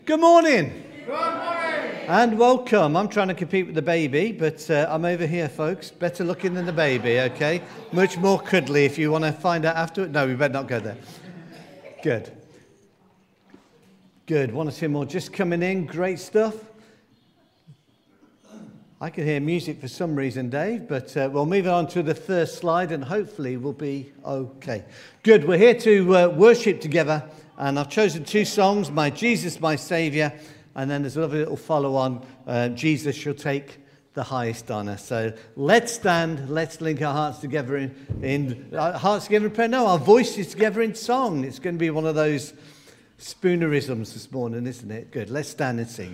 Good morning. Good morning. And welcome. I'm trying to compete with the baby, but I'm over here, folks. Better looking than the baby, okay? Much more cuddly if you want to find out afterward. No, we better not go there. Good. Good. One or two more just coming in. Great stuff. I can hear music for some reason, Dave, but we'll move on to the first slide and hopefully we'll be okay. Good. We're here to worship together. And I've chosen two songs, My Jesus, My Saviour, and then there's a lovely little follow-on, Jesus Shall Take the Highest Honour. So let's stand, let's link our hearts together in hearts together in prayer. No, our voices together in song. It's going to be one of those spoonerisms this morning, isn't it? Good, let's stand and sing.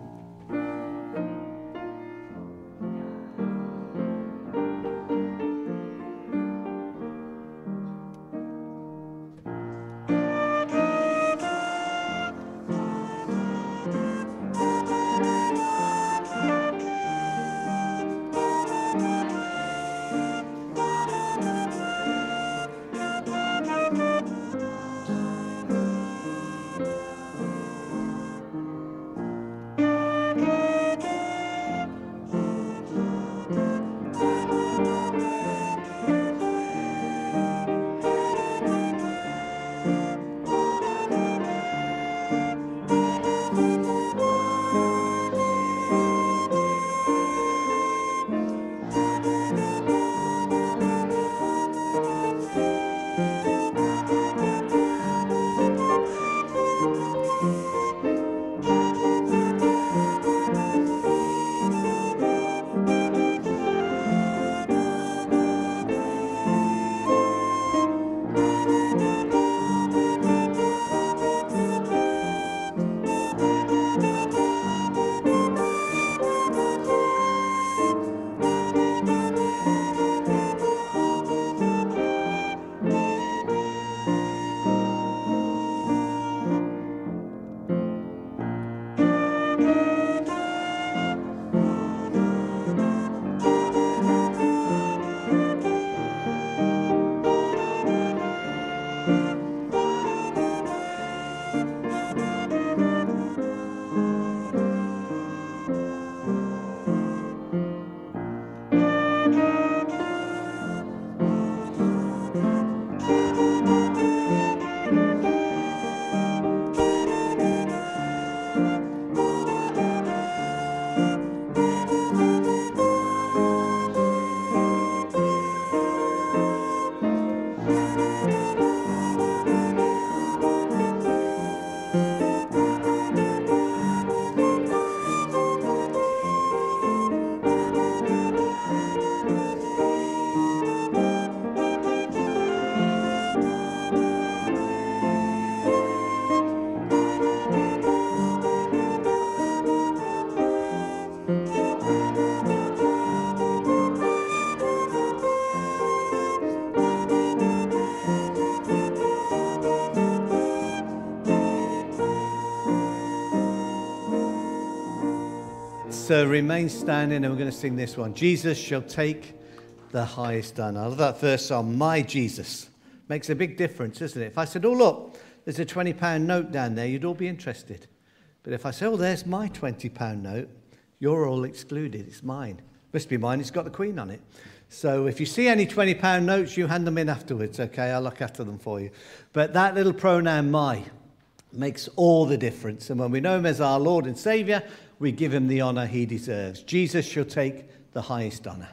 So remain standing and we're going to sing this one. Jesus shall take the highest honour. I love that first song, My Jesus. Makes a big difference, doesn't it? If I said, oh, look, there's a £20 note down there, you'd all be interested. But if I say, oh, there's my £20 note, you're all excluded. It's mine. Must be mine. It's got the Queen on it. So if you see any £20 notes, you hand them in afterwards, okay? I'll look after them for you. But that little pronoun, my, makes all the difference. And when we know him as our Lord and Saviour, we give him the honour he deserves. Jesus shall take the highest honour.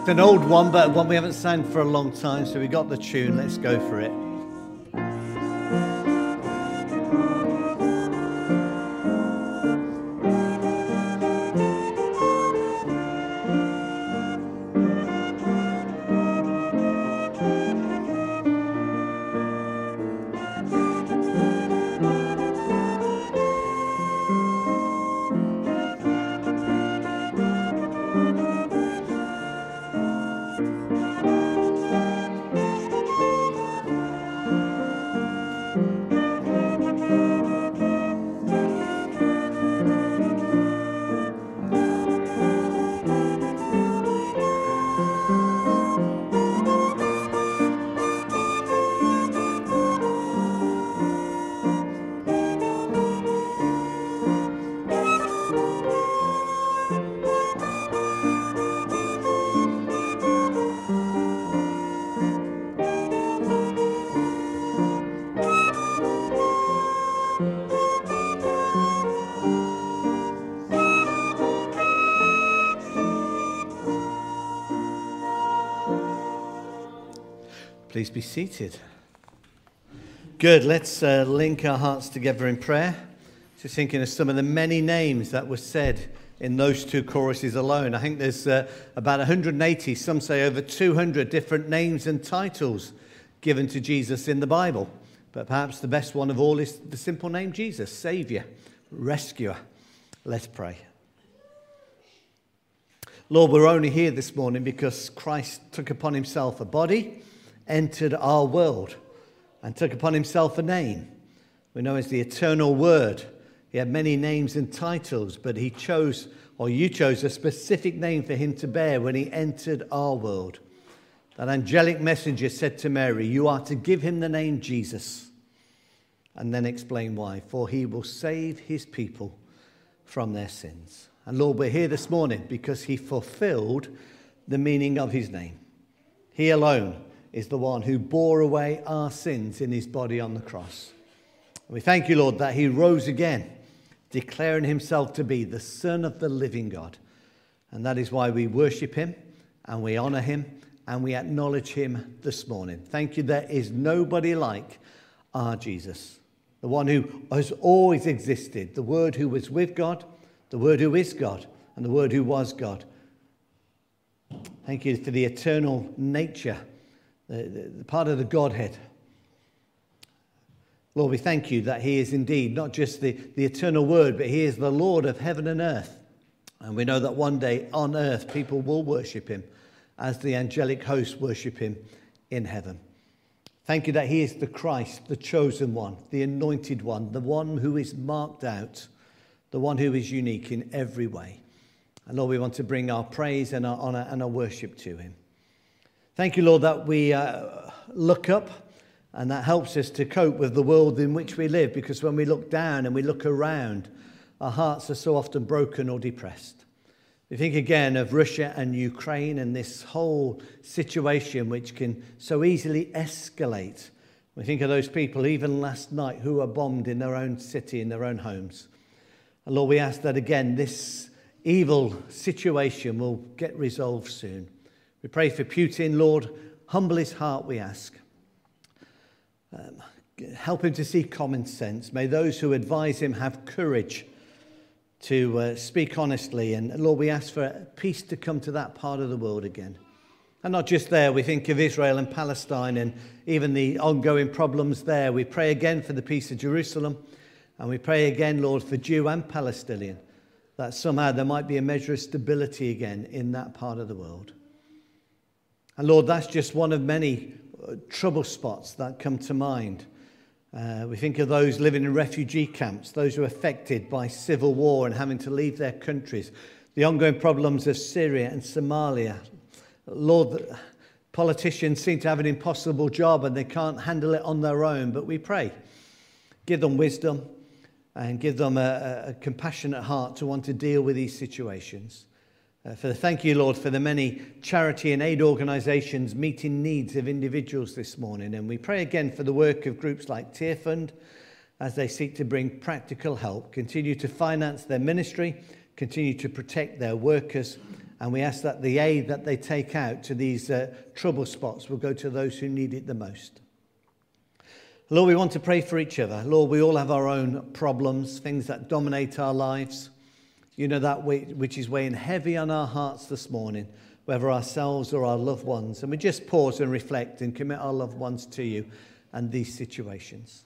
It's an old one, but one we haven't sang for a long time, so we got the tune. Let's go for it. Please be seated. Good. Let's link our hearts together in prayer. Just thinking of some of the many names that were said in those two choruses alone. I think there's about 180, some say over 200 different names and titles given to Jesus in the Bible. But perhaps the best one of all is the simple name Jesus, Saviour, Rescuer. Let's pray. Lord, we're only here this morning because Christ took upon himself a body, entered our world, and took upon himself a name. We know as the eternal Word. He had many names and titles, but he chose, or you chose, a specific name for him to bear when he entered our world. That angelic messenger said to Mary, you are to give him the name Jesus, and then explain why. For he will save his people from their sins. And Lord, we're here this morning because he fulfilled the meaning of his name. He alone is the one who bore away our sins in his body on the cross. We thank you, Lord, that he rose again, declaring himself to be the Son of the living God. And that is why we worship him, and we honor him, and we acknowledge him this morning. Thank you, there is nobody like our Jesus, the one who has always existed, the Word who was with God, the Word who is God, and the Word who was God. Thank you for the eternal nature, the part of the Godhead. Lord, we thank you that he is indeed not just the eternal Word, but he is the Lord of heaven and earth. And we know that one day on earth people will worship him as the angelic hosts worship him in heaven. Thank you that he is the Christ, the chosen one, the anointed one, the one who is marked out, the one who is unique in every way. And Lord, we want to bring our praise and our honor and our worship to him. Thank you, Lord, that we look up, and that helps us to cope with the world in which we live, because when we look down and we look around, our hearts are so often broken or depressed. We think again of Russia and Ukraine and this whole situation which can so easily escalate. We think of those people even last night who were bombed in their own city, in their own homes. And Lord, we ask that again this evil situation will get resolved soon. We pray for Putin, Lord, humble his heart, we ask. Help him to see common sense. May those who advise him have courage to speak honestly. And Lord, we ask for peace to come to that part of the world again. And not just there, we think of Israel and Palestine and even the ongoing problems there. We pray again for the peace of Jerusalem. And we pray again, Lord, for Jew and Palestinian, that somehow there might be a measure of stability again in that part of the world. And Lord, that's just one of many trouble spots that come to mind. We think of those living in refugee camps, those who are affected by civil war and having to leave their countries, the ongoing problems of Syria and Somalia. Lord, politicians seem to have an impossible job and they can't handle it on their own, but we pray. Give them wisdom and give them a compassionate heart to want to deal with these situations. Thank you, Lord, for the many charity and aid organisations meeting needs of individuals this morning. And we pray again for the work of groups like Tear Fund as they seek to bring practical help, continue to finance their ministry, continue to protect their workers And we ask that the aid that they take out to these trouble spots will go to those who need it the most. Lord, we want to pray for each other. Lord, we all have our own problems, things that dominate our lives. You know that which is weighing heavy on our hearts this morning, whether ourselves or our loved ones. And we just pause and reflect and commit our loved ones to you and these situations.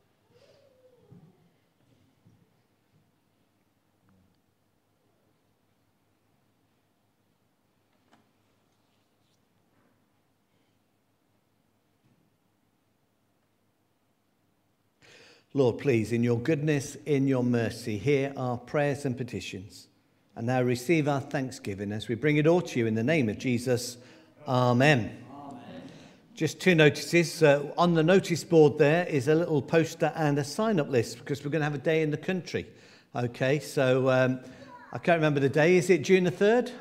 Lord, please, in your goodness, in your mercy, hear our prayers and petitions. And now receive our thanksgiving as we bring it all to you in the name of Jesus. Amen. Amen. Just two notices. On the notice board there is a little poster and a sign-up list because we're going to have a day in the country. Okay, so I can't remember the day. Is it June the 3rd?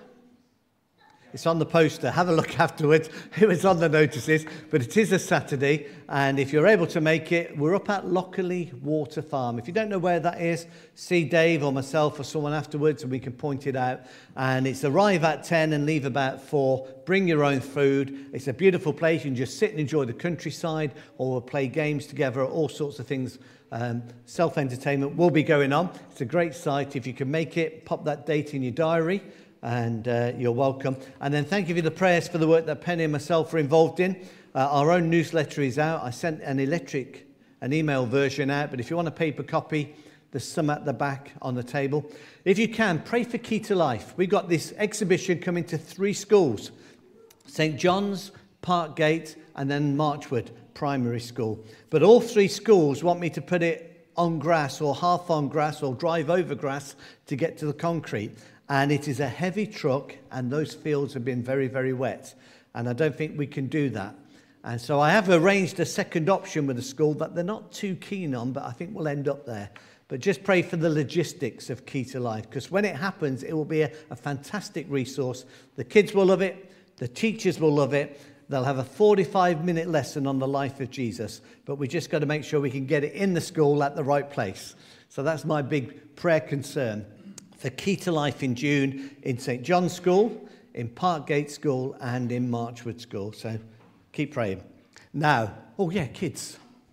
It's on the poster. Have a look afterwards. It was on the notices, but it is a Saturday, and if you're able to make it, we're up at Lockerley Water Farm. If you don't know where that is, see Dave or myself or someone afterwards, and we can point it out. And it's arrive at 10 and leave about 4. Bring your own food. It's a beautiful place. You can just sit and enjoy the countryside, or we'll play games together, all sorts of things. Self-entertainment will be going on. It's a great site. If you can make it, pop that date in your diary. And you're welcome. And then thank you for the prayers for the work that Penny and myself are involved in. Our own newsletter is out. I sent an email version out, but if you want a paper copy, there's some at the back on the table. If you can, pray for Key to Life. We've got this exhibition coming to 3 schools, St. John's, Parkgate, and then Marchwood Primary School. But all 3 schools want me to put it on grass or half on grass or drive over grass to get to the concrete. And it is a heavy truck, and those fields have been very, very wet. And I don't think we can do that. And so I have arranged a second option with the school that they're not too keen on, but I think we'll end up there. But just pray for the logistics of Key to Life, because when it happens, it will be a fantastic resource. The kids will love it. The teachers will love it. They'll have a 45-minute lesson on the life of Jesus. But we just got to make sure we can get it in the school at the right place. So that's my big prayer concern. For Key to Life in June in St. John's School, in Parkgate School, and in Marchwood School. So keep praying. Now, kids.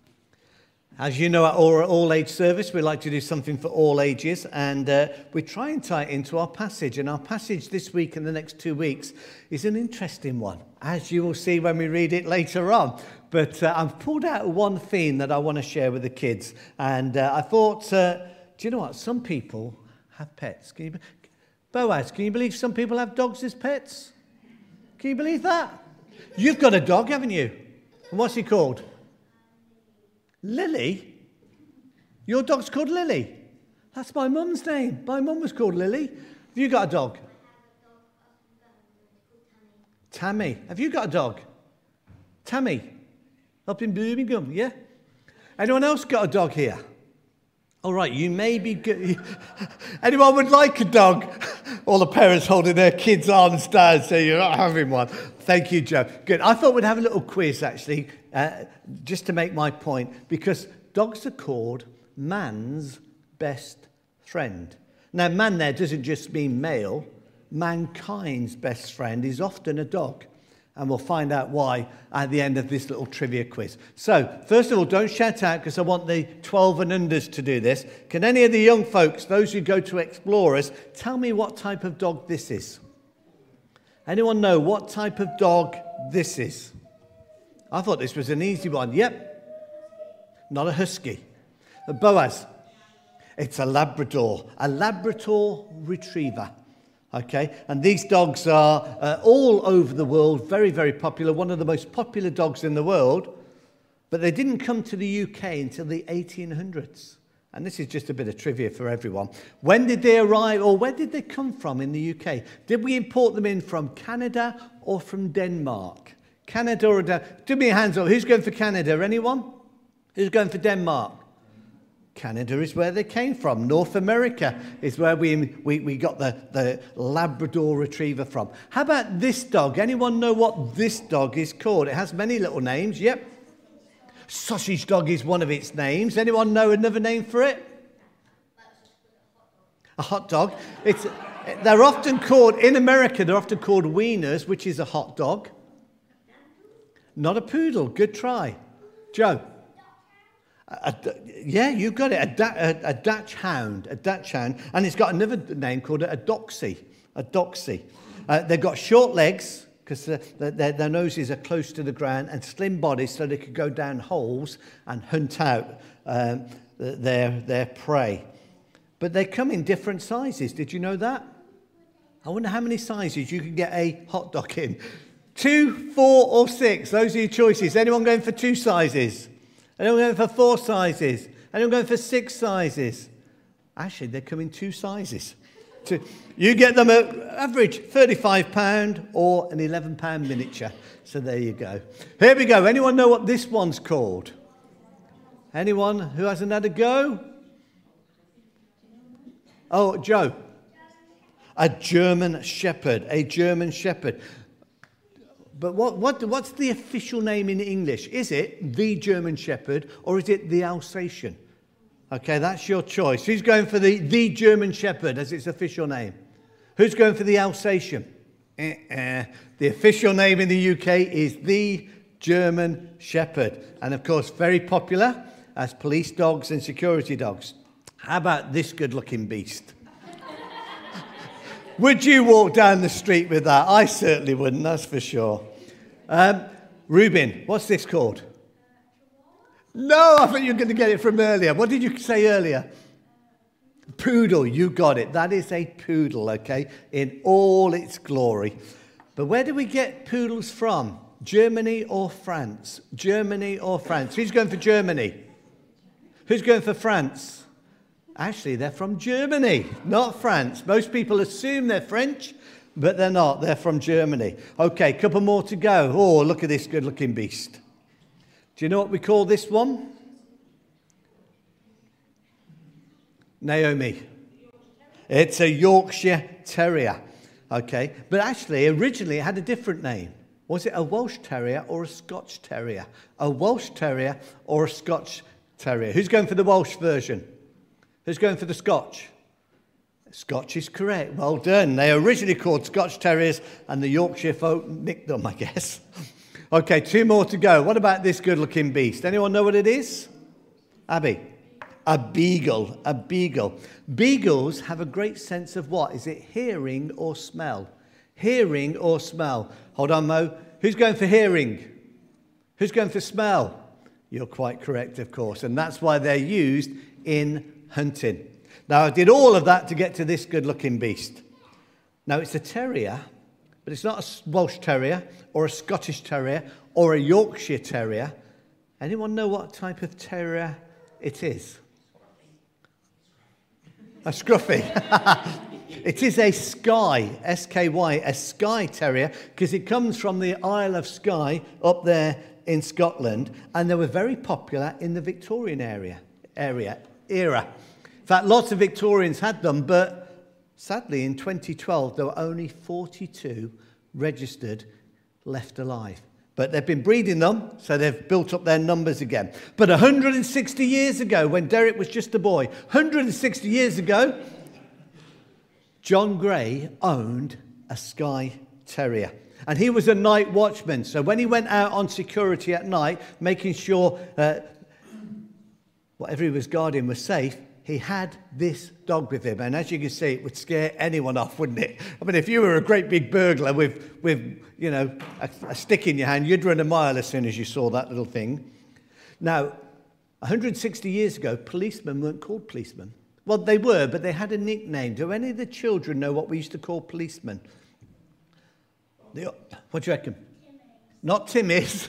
As you know, at our all-age service, we like to do something for all ages, and we try and tie it into our passage. And our passage this week and the next 2 weeks is an interesting one, as you will see when we read it later on. But I've pulled out one theme that I want to share with the kids. And I thought, do you know what? Some people have pets. Boaz, can you believe some people have dogs as pets? Can you believe that? You've got a dog, haven't you? And what's he called? Lily? Your dog's called Lily? That's my mum's name. My mum was called Lily. Have you got a dog? Tammy. Have you got a dog? Tammy. Up in Birmingham, yeah? Anyone else got a dog here? All right, you may be good. Anyone would like a dog? All the parents holding their kids' arms down, so you're not having one. Thank you, Joe. Good. I thought we'd have a little quiz, actually, just to make my point, because dogs are called man's best friend. Now, man there doesn't just mean male. Mankind's best friend is often a dog. And we'll find out why at the end of this little trivia quiz. So, first of all, don't shout out because I want the 12 and unders to do this. Can any of the young folks, those who go to Explorers, tell me what type of dog this is? Anyone know what type of dog this is? I thought this was an easy one. Yep. Not a husky. A Boaz. It's a Labrador retriever. Okay, and these dogs are all over the world, very, very popular, one of the most popular dogs in the world, but they didn't come to the UK until the 1800s. And this is just a bit of trivia for everyone. When did they arrive, or where did they come from in the UK? Did we import them in from Canada or from Denmark? Canada or Denmark? Give me your hands up. Who's going for Canada? Anyone? Who's going for Denmark? Canada is where they came from. North America is where we got the Labrador retriever from. How about this dog? Anyone know what this dog is called? It has many little names. Yep. Sausage dog is one of its names. Anyone know another name for it? A hot dog. They're often called, in America, they're often called wieners, which is a hot dog. Not a poodle. Good try. Joe. Yeah, you got it. A Dutch hound. A Dutch hound. And it's got another name called a doxy. A doxy. They've got short legs because their noses are close to the ground and slim bodies so they could go down holes and hunt out their prey. But they come in different sizes. Did you know that? I wonder how many sizes you can get a hot dog in. 2, 4 or 6. Those are your choices. Anyone going for 2 sizes? Anyone going for 4 sizes? Anyone going for 6 sizes? Actually, they come in 2 sizes. You get them at average £35 or an £11 miniature. So there you go. Here we go. Anyone know what this one's called? Anyone who hasn't had a go? Oh, Joe. A German Shepherd. A German Shepherd. But what's the official name in English? Is it the German Shepherd or is it the Alsatian? Okay, that's your choice. Who's going for the German Shepherd as its official name? Who's going for the Alsatian? The official name in the UK is the German Shepherd. And of course, very popular as police dogs and security dogs. How about this good-looking beast? Would you walk down the street with that? I certainly wouldn't, that's for sure. Ruben, what's this called? No, I thought you were going to get it from earlier. What did you say earlier? Poodle, you got it. That is a poodle, okay, in all its glory. But where do we get poodles from? Germany or France? Germany or France? Who's going for Germany? Who's going for France? Actually, they're from Germany, not France. Most people assume they're French, but they're not. They're from Germany. Okay, a couple more to go. Oh, look at this good-looking beast. Do you know what we call this one? Naomi. It's a Yorkshire Terrier. Okay, but actually, originally it had a different name. Was it a Welsh Terrier or a Scotch Terrier? A Welsh Terrier or a Scotch Terrier? Who's going for the Welsh version? Who's going for the Scotch? Scotch is correct. Well done. They were originally called Scotch Terriers and the Yorkshire folk nicked them, I guess. Okay, 2 more to go. What about this good-looking beast? Anyone know what it is? Abby? A beagle. A beagle. Beagles have a great sense of what? Is it hearing or smell? Hearing or smell? Hold on, Mo. Who's going for hearing? Who's going for smell? You're quite correct, of course. And that's why they're used in hunting. Now, I did all of that to get to this good-looking beast. Now, it's a terrier, but it's not a Welsh Terrier or a Scottish Terrier or a Yorkshire Terrier. Anyone know what type of terrier it is? A Scruffy. It is a Skye, S-K-Y, a Skye Terrier, because it comes from the Isle of Skye up there in Scotland, and they were very popular in the Victorian era. In fact, lots of Victorians had them, but sadly in 2012 there were only 42 registered left alive. But they've been breeding them, so they've built up their numbers again. But 160 years ago, when Derek was just a boy, 160 years ago, John Gray owned a Skye Terrier. And he was a night watchman, so when he went out on security at night, making sure whatever he was guarding was safe, he had this dog with him. And as you can see, it would scare anyone off, wouldn't it? I mean, if you were a great big burglar with you know, a stick in your hand, you'd run a mile as soon as you saw that little thing. Now, 160 years ago, policemen weren't called policemen. Well, they were, but they had a nickname. Do any of the children know what we used to call policemen? What do you reckon? Not Timmies.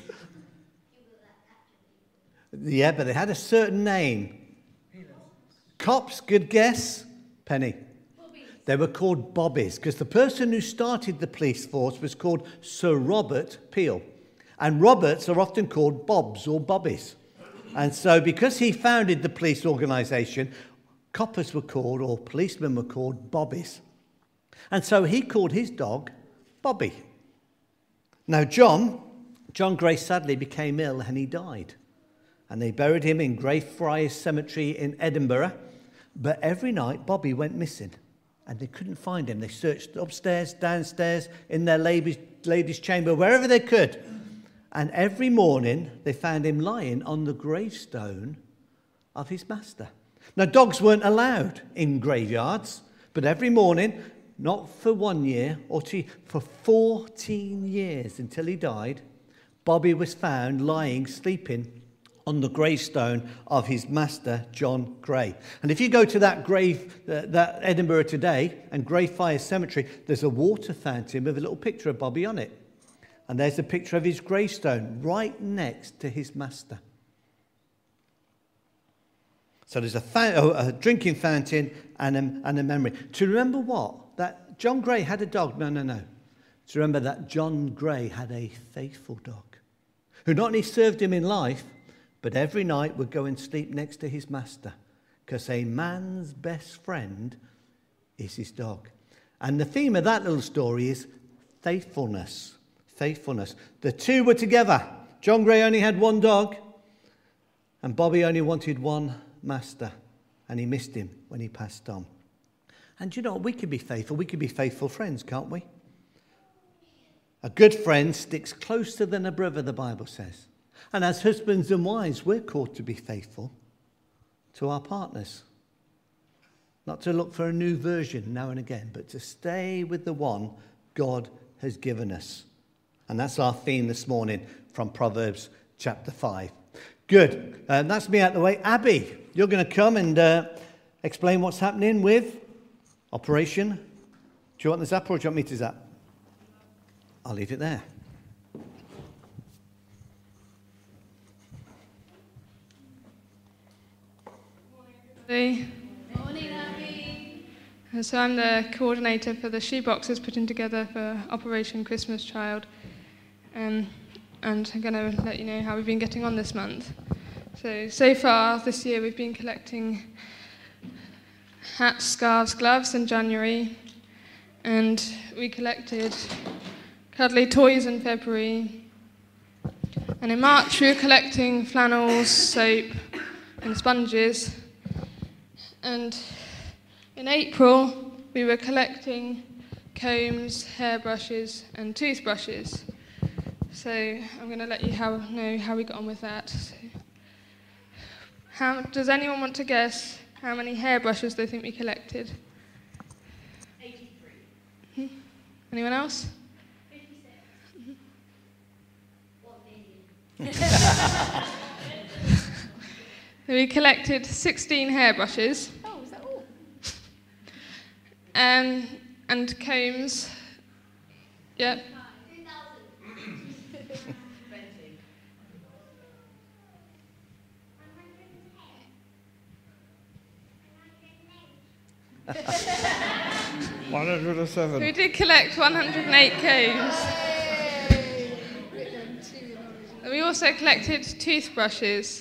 Yeah, but they had a certain name. Cops, good guess. Penny. Bobbies. They were called bobbies because the person who started the police force was called Sir Robert Peel. And Roberts are often called Bobs or Bobbies. And so because he founded the police organisation, coppers were called, or policemen were called, bobbies. And so he called his dog Bobby. Now John Gray sadly became ill and he died. And they buried him in Greyfriars Cemetery in Edinburgh. But every night, Bobby went missing. and they couldn't find him. They searched upstairs, downstairs, in their ladies' chamber, wherever they could. And every morning, they found him lying on the gravestone of his master. Now, dogs weren't allowed in graveyards, but every morning, not for 1 year or 2, for 14 years until he died, Bobby was found lying, sleeping on the gravestone of his master, John Gray. And if you go to that grave, that Edinburgh today, and Greyfriars Cemetery, there's a water fountain with a little picture of Bobby on it. And there's a picture of his gravestone right next to his master. So there's a drinking fountain and a memory. To remember what? That John Gray had a dog. No. To remember that John Gray had a faithful dog who not only served him in life, but every night would go and sleep next to his master, because a man's best friend is his dog. And the theme of that little story is faithfulness. Faithfulness. The two were together. John Gray only had one dog, and Bobby only wanted one master, and he missed him when he passed on. And you know what? We can be faithful. We can be faithful friends, can't we? A good friend sticks closer than a brother, the Bible says. And as husbands and wives, we're called to be faithful to our partners. Not to look for a new version now and again, but to stay with the one God has given us. And that's our theme this morning from Proverbs chapter 5. Good. That's me out the way. Abby, you're going to come and explain what's happening with Operation. Do you want the zap or do you want me to zap? I'll leave it there. Morning, Abby. So I'm the coordinator for the shoeboxes putting together for Operation Christmas Child. And I'm going to let you know how we've been getting on this month. So far this year we've been collecting hats, scarves, gloves in January. And we collected cuddly toys in February. And in March we were collecting flannels, soap and sponges. And in April, we were collecting combs, hairbrushes, and toothbrushes. So I'm going to let you know how we got on with that. Does anyone want to guess how many hairbrushes they think we collected? 83. Anyone else? 56. 1 million. We collected 16 hairbrushes. Oh, is that all? And combs. Yep. 2,000. 20. 107. We did collect 108 combs. We also collected toothbrushes.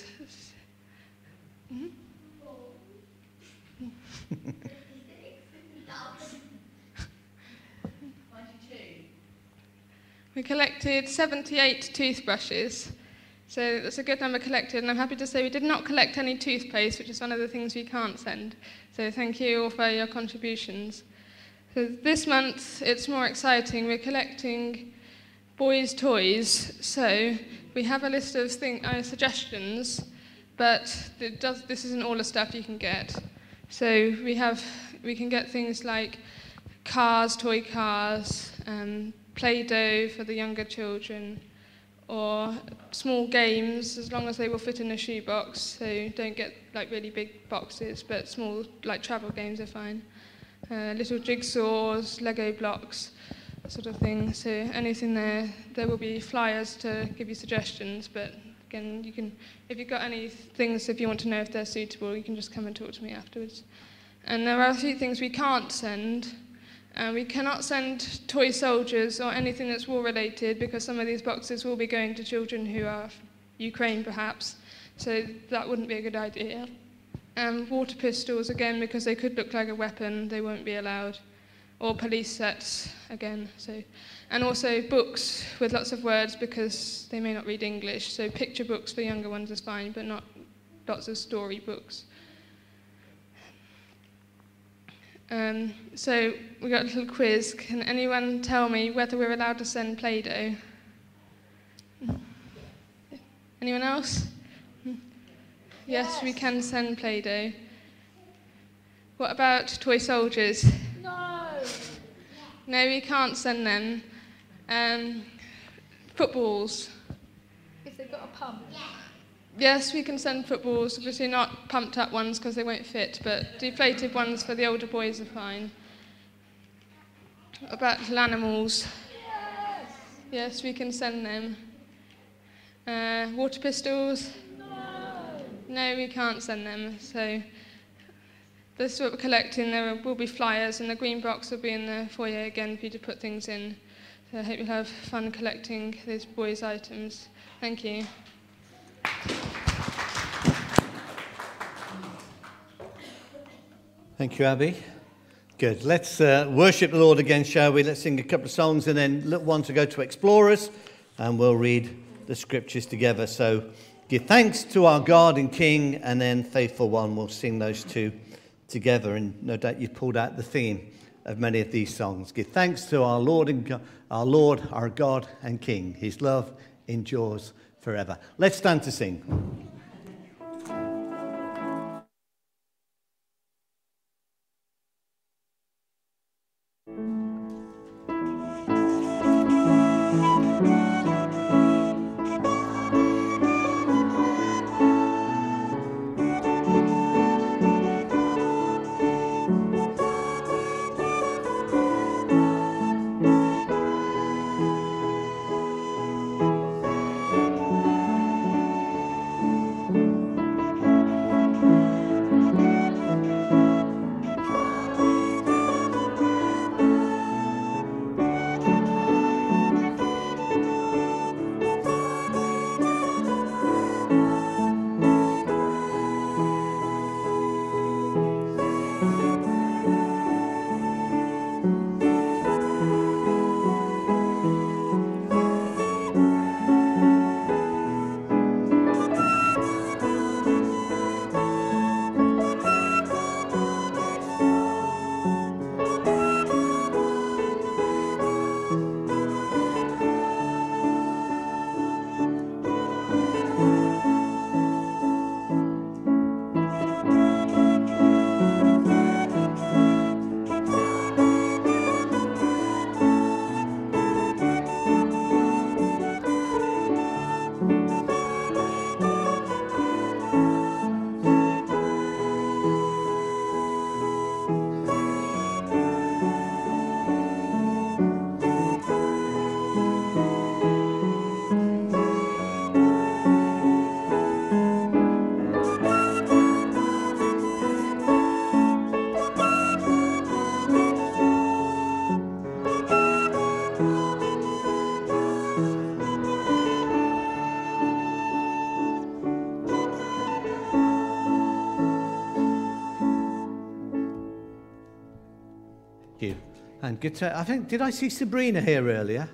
We collected 78 toothbrushes, so that's a good number collected, and I'm happy to say we did not collect any toothpaste, which is one of the things we can't send. So thank you all for your contributions. So this month it's more exciting. We're collecting boys' toys, so we have a list of suggestions, but this isn't all the stuff you can get. So we can get things like cars, toy cars, Play-Doh for the younger children, or small games, as long as they will fit in a shoebox. So don't get like really big boxes, but small like travel games are fine. Little jigsaws, Lego blocks, sort of thing. So anything there will be flyers to give you suggestions. But again, you can, if you've got any things, if you want to know if they're suitable, you can just come and talk to me afterwards. And there are a few things we can't send. We cannot send toy soldiers or anything that's war-related, because some of these boxes will be going to children who are Ukraine, perhaps. So that wouldn't be a good idea. Water pistols, again, because they could look like a weapon, they won't be allowed. Or police sets, again. And also books with lots of words, because they may not read English. So picture books for younger ones is fine, but not lots of story books. So we got a little quiz. Can anyone tell me whether we're allowed to send Play-Doh? Anyone else? Yes, we can send Play-Doh. What about toy soldiers? No. No, we can't send them. Footballs. If they've got a pump. Yes, we can send footballs, obviously not pumped up ones because they won't fit, but deflated ones for the older boys are fine. What about little animals? Yes. Yes, we can send them. Water pistols? No. No, we can't send them. So this is what we're collecting. There will be flyers, and the green box will be in the foyer again for you to put things in. So I hope you'll have fun collecting these boys' items. Thank you. Thank you, Abby. Good. Let's worship the Lord again, shall we? Let's sing a couple of songs and then little one to go to Explorers, and we'll read the scriptures together. So give thanks to our God and King, and then Faithful One. We'll sing those two together, and no doubt you've pulled out the theme of many of these songs. Give thanks to our Lord, our God and King. His love endures forever. Let's stand to sing. And good to, I think, did I see Sabrina here earlier?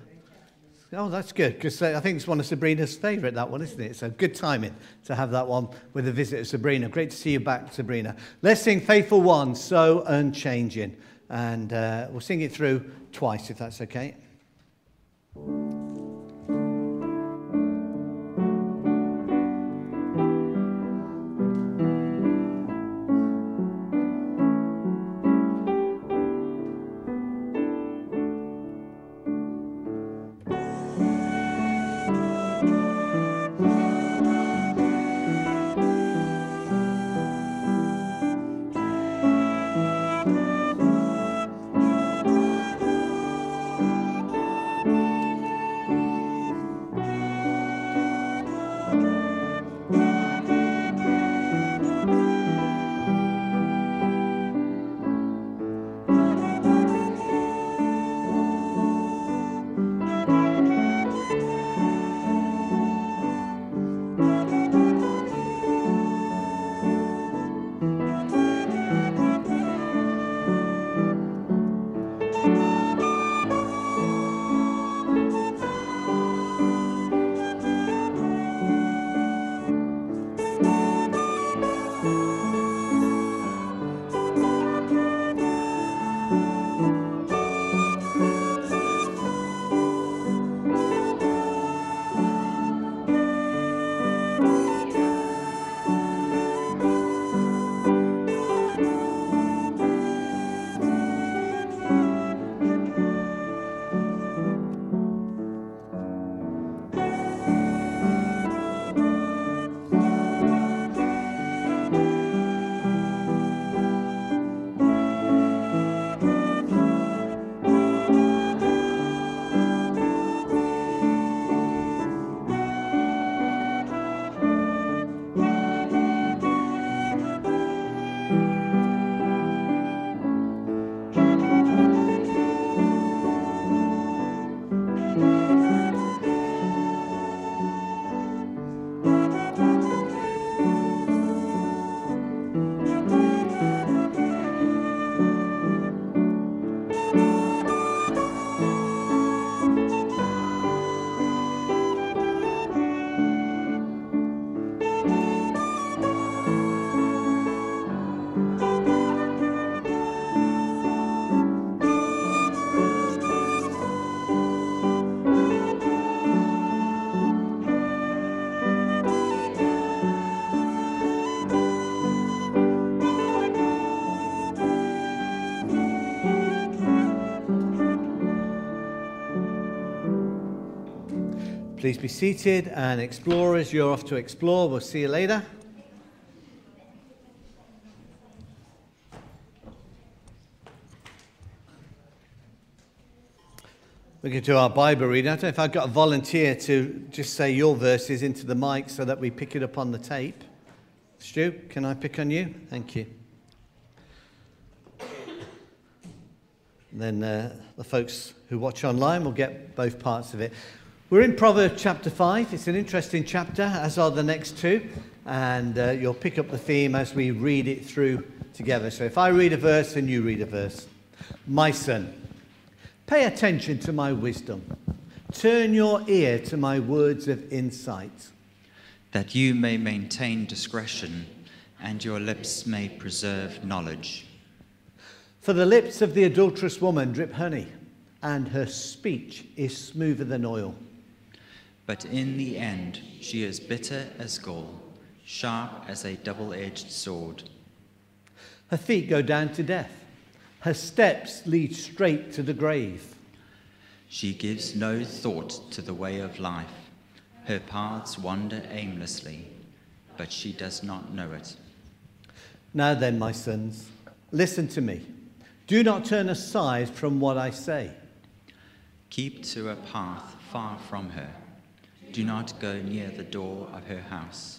Oh, that's good, because I think it's one of Sabrina's favourite, that one, isn't it? So good timing to have that one with a visit of Sabrina. Great to see you back, Sabrina. Let's sing Faithful One, So Unchanging. And we'll sing it through twice, if that's okay. Please be seated, and explorers, you're off to explore. We'll see you later. We're going to do our Bible reading. I don't know if I've got a volunteer to just say your verses into the mic so that we pick it up on the tape. Stu, can I pick on you? Thank you. Then the folks who watch online will get both parts of it. We're in Proverbs chapter 5. It's an interesting chapter, as are the next two. And you'll pick up the theme as we read it through together. So if I read a verse and you read a verse. My son, pay attention to my wisdom. Turn your ear to my words of insight. That you may maintain discretion and your lips may preserve knowledge. For the lips of the adulterous woman drip honey, and her speech is smoother than oil. But in the end she is bitter as gall, sharp as a double-edged sword. Her feet go down to death. Her steps lead straight to the grave. She gives no thought to the way of life. Her paths wander aimlessly, but she does not know it. Now then, my sons, listen to me. Do not turn aside from what I say. Keep to a path far from her. Do not go near the door of her house.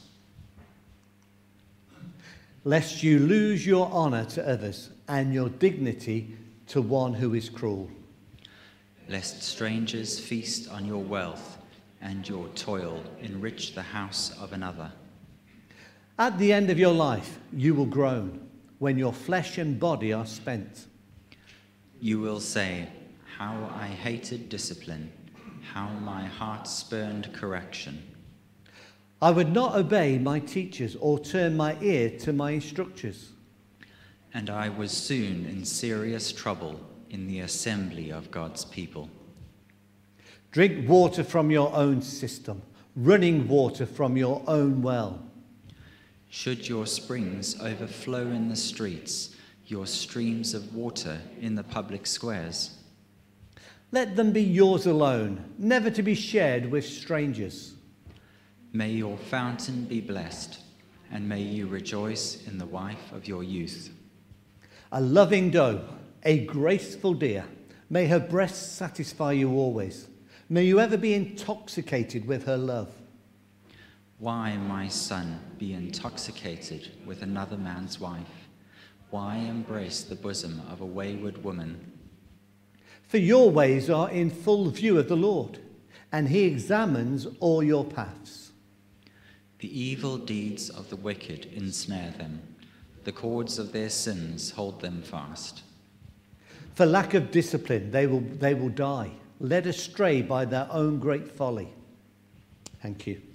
Lest you lose your honor to others and your dignity to one who is cruel. Lest strangers feast on your wealth and your toil enrich the house of another. At the end of your life, you will groan when your flesh and body are spent. You will say, how I hated discipline, how my heart spurned correction. I would not obey my teachers or turn my ear to my instructors. And I was soon in serious trouble in the assembly of God's people. Drink water from your own system, running water from your own well. Should your springs overflow in the streets, your streams of water in the public squares? Let them be yours alone, never to be shared with strangers. May your fountain be blessed, and may you rejoice in the wife of your youth. A loving doe, a graceful deer, may her breasts satisfy you always. May you ever be intoxicated with her love. Why, my son, be intoxicated with another man's wife? Why embrace the bosom of a wayward woman? For your ways are in full view of the Lord, and he examines all your paths. The evil deeds of the wicked ensnare them. The cords of their sins hold them fast. For lack of discipline, they will die, led astray by their own great folly. Thank you.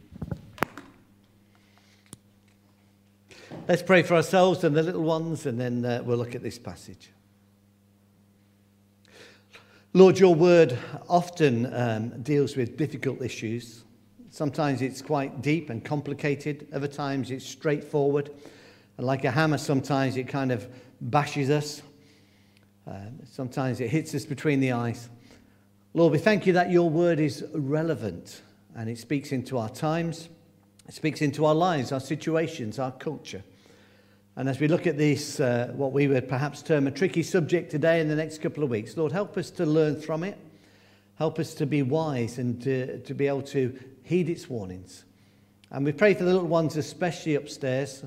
Let's pray for ourselves and the little ones, and then we'll look at this passage. Lord, your word often deals with difficult issues. Sometimes it's quite deep and complicated. Other times it's straightforward. And like a hammer, sometimes it kind of bashes us. Sometimes it hits us between the eyes. Lord, we thank you that your word is relevant and it speaks into our times. It speaks into our lives, our situations, our culture. And as we look at this, what we would perhaps term a tricky subject today and the next couple of weeks, Lord, help us to learn from it. Help us to be wise and to be able to heed its warnings. And we pray for the little ones, especially upstairs.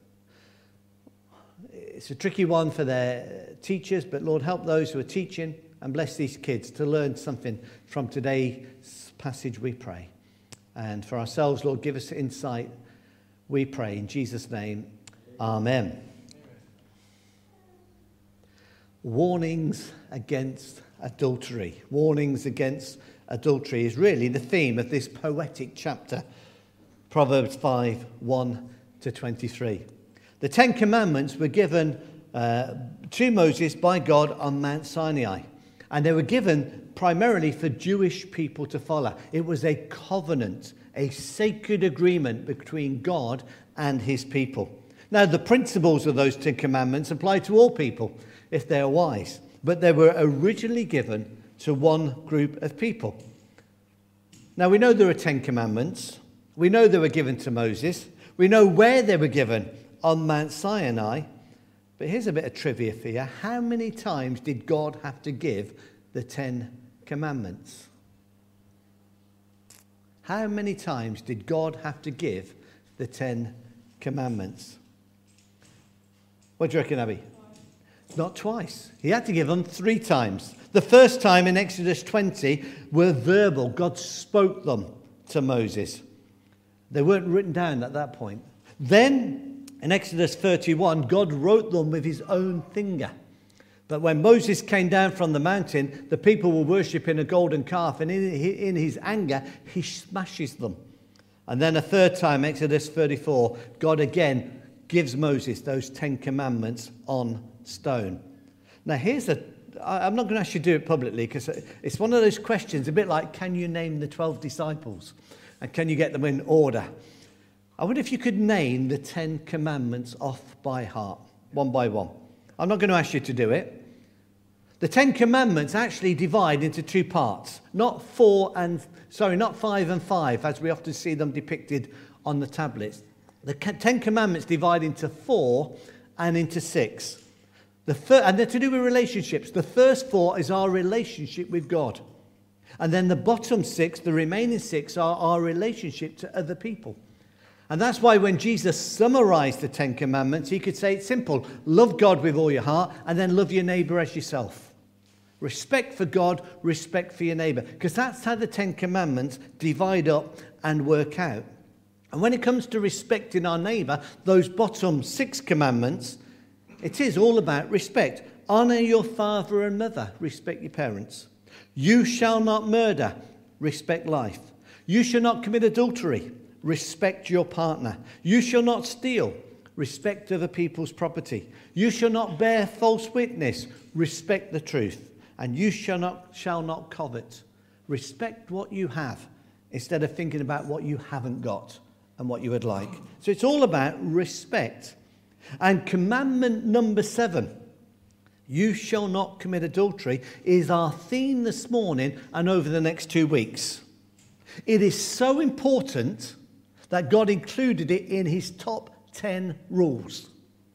It's a tricky one for their teachers, but Lord, help those who are teaching and bless these kids to learn something from today's passage, we pray. And for ourselves, Lord, give us insight, we pray. In Jesus' name, amen. Warnings against adultery. Warnings against adultery is really the theme of this poetic chapter, Proverbs 5, 1 to 23. The Ten Commandments were given to Moses by God on Mount Sinai. And they were given primarily for Jewish people to follow. It was a covenant, a sacred agreement between God and his people. Now, the principles of those Ten Commandments apply to all people if they are wise. But they were originally given to one group of people. Now, we know there are 10 commandments. We know they were given to Moses. We know where they were given, on Mount Sinai. But here's a bit of trivia for you. How many times did God have to give the 10 commandments? How many times did God have to give the 10 commandments? What do you reckon, Abby? Not twice. He had to give them 3 times. The first time in Exodus 20 were verbal. God spoke them to Moses. They weren't written down at that point. Then, in Exodus 31, God wrote them with his own finger. But when Moses came down from the mountain, the people were worshipping a golden calf, and in his anger, he smashes them. And then a third time, Exodus 34, God again gives Moses those 10 commandments on stone. Now, I'm not going to ask you to do it publicly, because it's one of those questions, a bit like, can you name the 12 disciples? And can you get them in order? I wonder if you could name the 10 commandments off by heart, one by one. I'm not going to ask you to do it. The 10 commandments actually divide into 2 parts, not 5 and 5, as we often see them depicted on the tablets. The 10 commandments divide into 4 and into 6. And they're to do with relationships. The first 4 is our relationship with God. And then the bottom 6, the remaining 6, are our relationship to other people. And that's why when Jesus summarized the 10 commandments, he could say it's simple. Love God with all your heart, and then love your neighbor as yourself. Respect for God, respect for your neighbor. Because that's how the 10 commandments divide up and work out. And when it comes to respecting our neighbor, those bottom 6 commandments, it is all about respect. Honor your father and mother. Respect your parents. You shall not murder. Respect life. You shall not commit adultery. Respect your partner. You shall not steal. Respect other people's property. You shall not bear false witness. Respect the truth. And you shall not covet. Respect what you have instead of thinking about what you haven't got and what you would like. So it's all about respect. And commandment number 7, you shall not commit adultery, is our theme this morning and over the next 2 weeks. It is so important that God included it in his top 10 rules.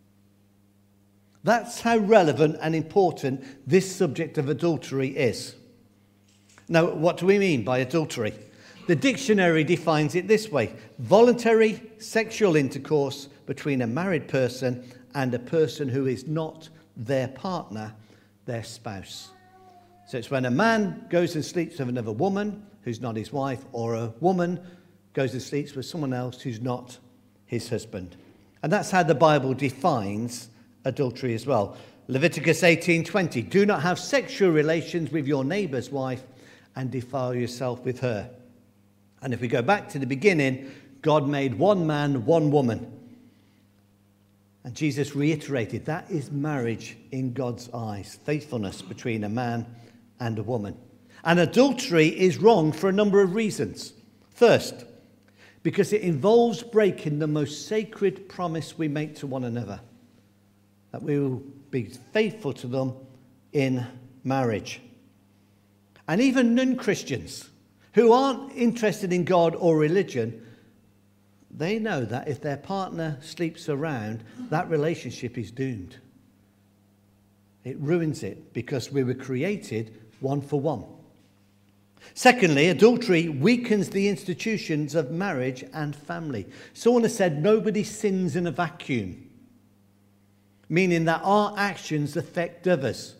That's how relevant and important this subject of adultery is. Now, what do we mean by adultery? The dictionary defines it this way: voluntary sexual intercourse between a married person and a person who is not their partner, their spouse. So it's when a man goes and sleeps with another woman who's not his wife, or a woman goes and sleeps with someone else who's not his husband. And that's how the Bible defines adultery as well. Leviticus 18:20, do not have sexual relations with your neighbor's wife and defile yourself with her. And if we go back to the beginning, God made one man, one woman. And Jesus reiterated that is marriage in God's eyes, faithfulness between a man and a woman. And adultery is wrong for a number of reasons. First, because it involves breaking the most sacred promise we make to one another, that we will be faithful to them in marriage. And even non-Christians who aren't interested in God or religion, they know that if their partner sleeps around, that relationship is doomed. It ruins it because we were created one for one. Secondly, adultery weakens the institutions of marriage and family. Someone has said nobody sins in a vacuum, meaning that our actions affect others.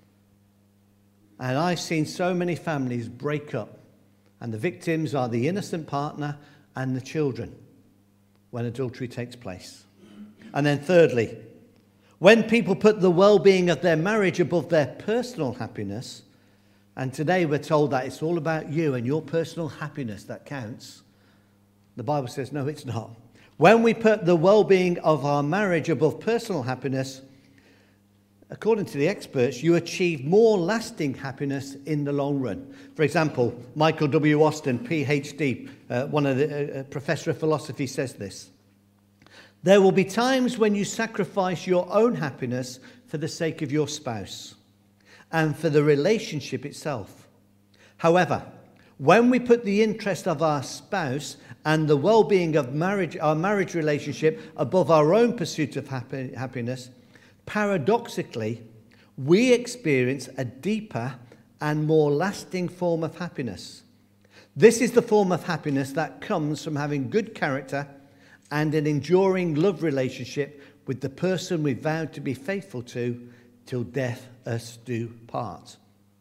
And I've seen so many families break up, and the victims are the innocent partner and the children when adultery takes place. And then thirdly, when people put the well-being of their marriage above their personal happiness, and today we're told that it's all about you and your personal happiness that counts, The Bible says, no, it's not. When we put the well-being of our marriage above personal happiness, according to the experts, you achieve more lasting happiness in the long run. For example, Michael W. Austin, PhD, one of the professor of philosophy, says this: there will be times when you sacrifice your own happiness for the sake of your spouse and for the relationship itself. However, when we put the interest of our spouse and the well-being of our marriage relationship above our own pursuit of happiness, paradoxically, we experience a deeper and more lasting form of happiness. This is the form of happiness that comes from having good character and an enduring love relationship with the person we vowed to be faithful to till death us do part.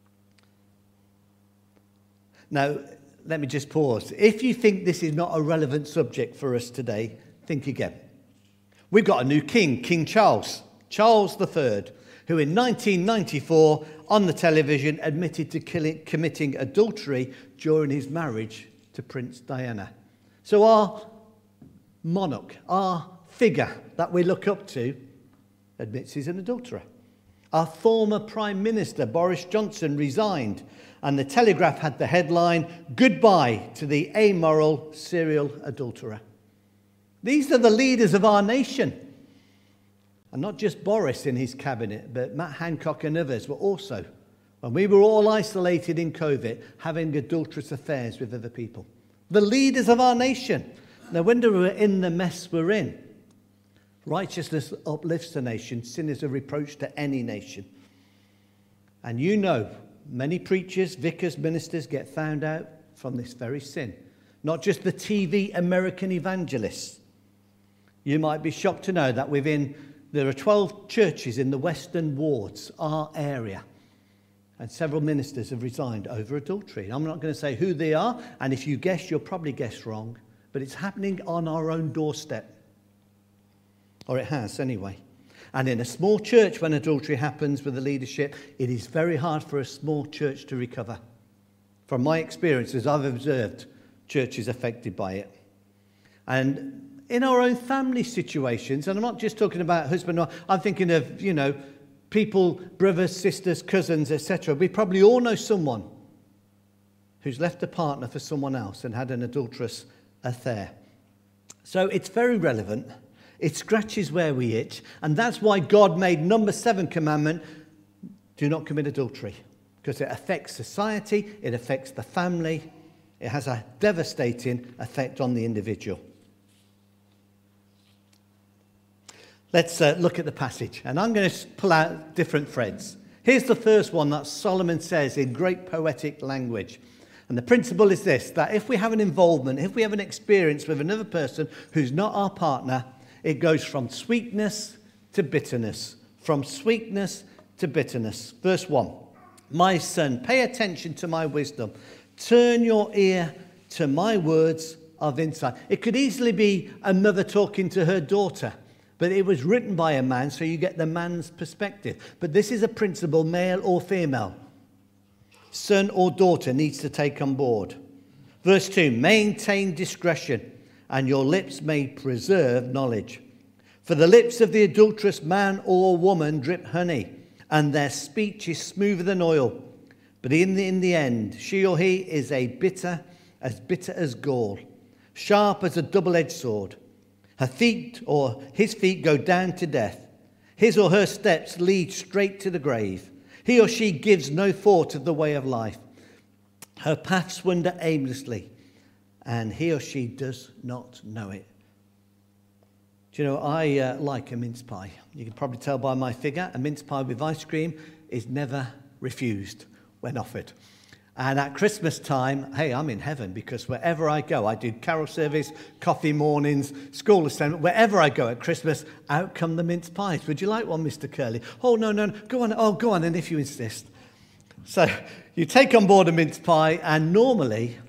Now, let me just pause. If you think this is not a relevant subject for us today, think again. We've got a new king, King Charles III, who in 1994 on the television admitted to committing adultery during his marriage to Princess Diana. So our monarch, our figure that we look up to, admits he's an adulterer. Our former Prime Minister, Boris Johnson, resigned, and the Telegraph had the headline, "Goodbye to the amoral serial adulterer." These are the leaders of our nation. And not just Boris in his cabinet, but Matt Hancock and others were also, when we were all isolated in COVID, having adulterous affairs with other people. The leaders of our nation. No wonder we're in the mess we're in. Righteousness uplifts a nation. Sin is a reproach to any nation. And you know, many preachers, vicars, ministers get found out from this very sin. Not just the TV American evangelists. You might be shocked to know that there are 12 churches in the Western Wards, our area. And several ministers have resigned over adultery. I'm not going to say who they are, and if you guess, you'll probably guess wrong. But it's happening on our own doorstep. Or it has, anyway. And in a small church, when adultery happens with the leadership, it is very hard for a small church to recover. From my experiences, I've observed churches affected by it. And in our own family situations, and I'm not just talking about husband or, I'm thinking of, people, brothers, sisters, cousins, etc. We probably all know someone who's left a partner for someone else and had an adulterous affair. So it's very relevant. It scratches where we itch. And that's why God made number 7 commandment, do not commit adultery. Because it affects society, it affects the family, it has a devastating effect on the individual. Let's look at the passage. And I'm going to pull out different threads. Here's the first one that Solomon says in great poetic language. And the principle is this, that if we have an involvement, if we have an experience with another person who's not our partner, it goes from sweetness to bitterness. From sweetness to bitterness. Verse 1. My son, pay attention to my wisdom. Turn your ear to my words of insight. It could easily be a mother talking to her daughter. But it was written by a man, so you get the man's perspective. But this is a principle, male or female. Son or daughter needs to take on board. Verse 2. Maintain discretion, and your lips may preserve knowledge. For the lips of the adulterous man or woman drip honey, and their speech is smoother than oil. But in the end, she or he is as bitter as gall, sharp as a double-edged sword. Her feet or his feet go down to death. His or her steps lead straight to the grave. He or she gives no thought of the way of life. Her paths wander aimlessly, and he or she does not know it. Do you know, I like a mince pie. You can probably tell by my figure, a mince pie with ice cream is never refused when offered. And at Christmas time, hey, I'm in heaven, because wherever I go, I do carol service, coffee mornings, school assembly, wherever I go at Christmas, out come the mince pies. Would you like one, Mr. Curley? Oh, no, go on. Oh, go on, and if you insist. So you take on board a mince pie, and normally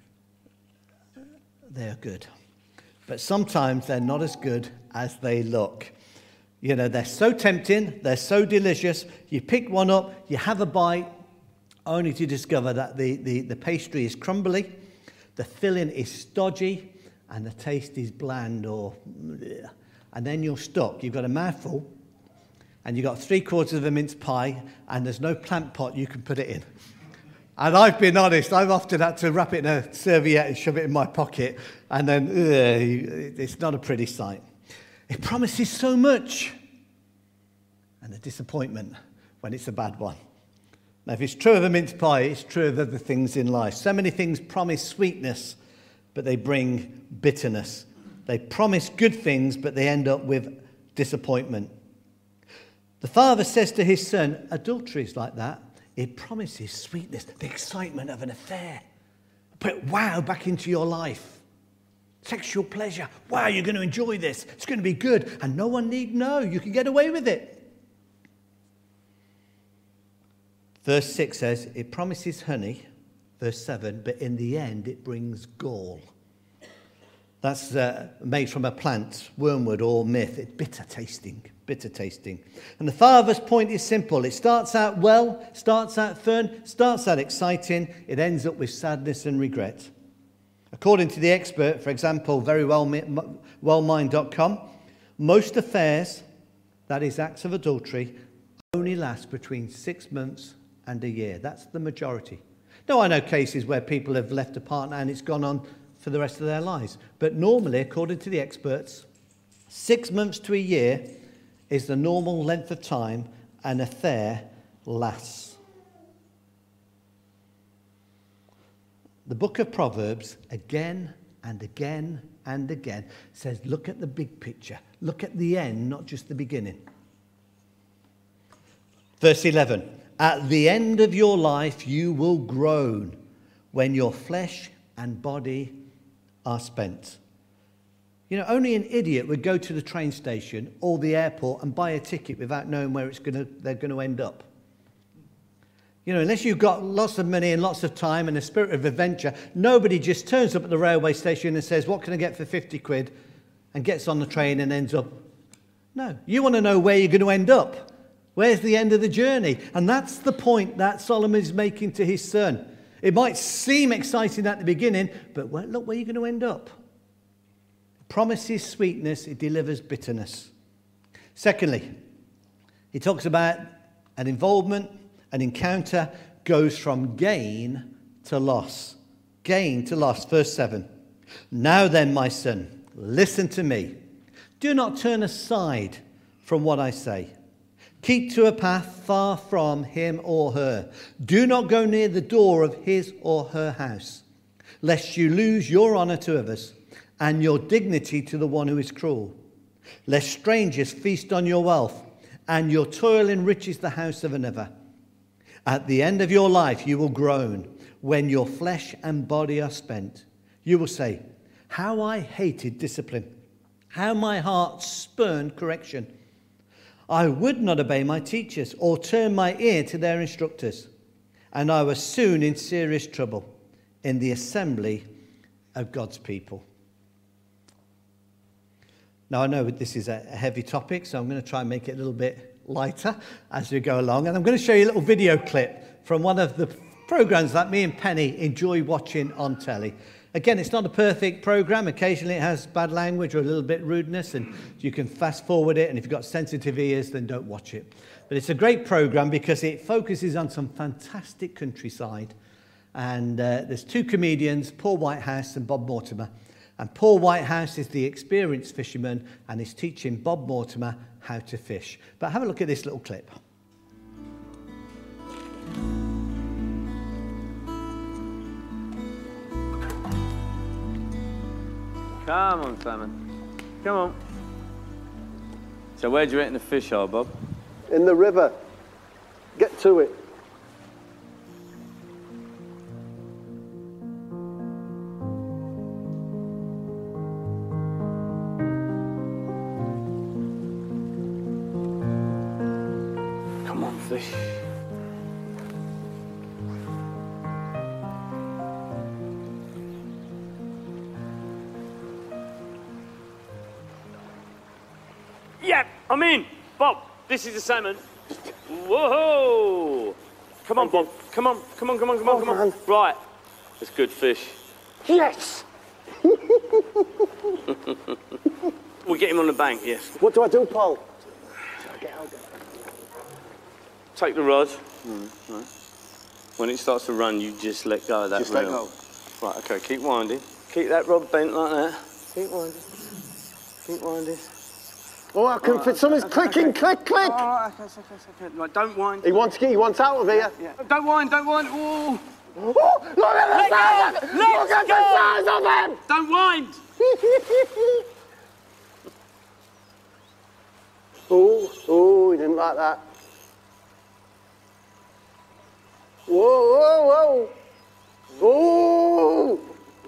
they're good. But sometimes they're not as good as they look. You know, they're so tempting, they're so delicious. You pick one up, you have a bite, only to discover that the pastry is crumbly, the filling is stodgy, and the taste is bland and then you're stuck. You've got a mouthful and you've got 3/4 of a mince pie and there's no plant pot you can put it in. And I've been honest, I've often had to wrap it in a serviette and shove it in my pocket, and then it's not a pretty sight. It promises so much, and a disappointment when it's a bad one. Now, if it's true of a mince pie, it's true of other things in life. So many things promise sweetness, but they bring bitterness. They promise good things, but they end up with disappointment. The father says to his son, adultery is like that. It promises sweetness, the excitement of an affair. Put wow back into your life. Sexual pleasure. Wow, you're going to enjoy this. It's going to be good. And no one need know. You can get away with it. Verse 6 says, it promises honey. Verse 7, but in the end it brings gall. That's made from a plant, wormwood or myth. It's bitter tasting. And the father's point is simple. It starts out well, starts out fun, starts out exciting. It ends up with sadness and regret. According to the expert, for example, verywellmind.com, most affairs, that is acts of adultery, only last between 6 months and a year. That's the majority. Now, I know cases where people have left a partner and it's gone on for the rest of their lives. But normally, according to the experts, 6 months to a year is the normal length of time an affair lasts. The book of Proverbs, again and again and again, says, look at the big picture. Look at the end, not just the beginning. Verse 11, at the end of your life you will groan when your flesh and body are spent. You know, only an idiot would go to the train station or the airport and buy a ticket without knowing where they're going to end up. You know, unless you've got lots of money and lots of time and a spirit of adventure, nobody just turns up at the railway station and says, what can I get for 50 quid? And gets on the train and ends up. No, you want to know where you're going to end up. Where's the end of the journey? And that's the point that Solomon is making to his son. It might seem exciting at the beginning, but look where you're going to end up. It promises sweetness, it delivers bitterness. Secondly, he talks about an involvement, an encounter goes from gain to loss. Gain to loss. Verse 7. Now then, my son, listen to me. Do not turn aside from what I say. Keep to a path far from him or her. Do not go near the door of his or her house, lest you lose your honor to others and your dignity to the one who is cruel. Lest strangers feast on your wealth and your toil enriches the house of another. At the end of your life you will groan when your flesh and body are spent. You will say, how I hated discipline, how my heart spurned correction. I would not obey my teachers or turn my ear to their instructors. And I was soon in serious trouble in the assembly of God's people. Now, I know this is a heavy topic, so I'm going to try and make it a little bit lighter as we go along. And I'm going to show you a little video clip from one of the programs that me and Penny enjoy watching on telly. Again, it's not a perfect program. Occasionally it has bad language or a little bit rudeness, and you can fast forward it. And if you've got sensitive ears, then don't watch it. But it's a great program because it focuses on some fantastic countryside. And there's two comedians, Paul Whitehouse and Bob Mortimer. And Paul Whitehouse is the experienced fisherman and is teaching Bob Mortimer how to fish. But have a look at this little clip. Come on, Simon. Come on. So where do you reckon the fish are, Bob? In the river. Get to it. Come on, fish. Yeah, I'm in. Bob, this is the salmon. Whoa! Come on, Bob. Come on. Man. Right. It's good fish. Yes! We'll get him on the bank, yes. What do I do, Paul? Take the rod. Right. When it starts to run, you just let go of that Just let reel. go. Right, okay, keep winding. Keep that rod bent like that. Keep winding. Keep winding. Oh, I can fit something's clicking, click, click. All right, okay. Right, don't wind. He wants out of here. Yeah. Don't wind. Ooh. Oh, look at the size! Look at the size of him! Don't wind. Oh, he didn't like that. Whoa. Oh!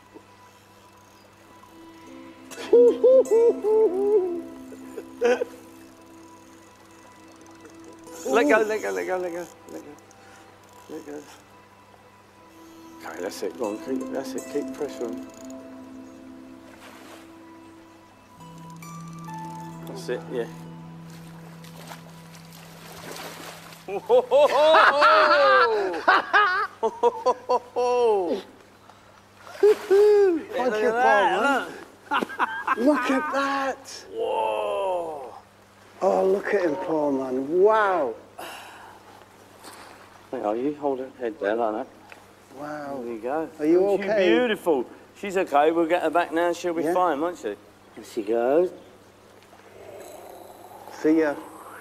Let go. Okay, that's it. Go on. That's it. Keep pressure on. That's it. Yeah. Thank you, Paul. Look at that. Whoa. Oh, look at him, Paul, man. Wow. Hang on, you hold her head there like that. Wow. There you go. Are you She's okay? beautiful. She's okay. We'll get her back now. She'll be Yeah. fine, won't she? Here she goes. See ya.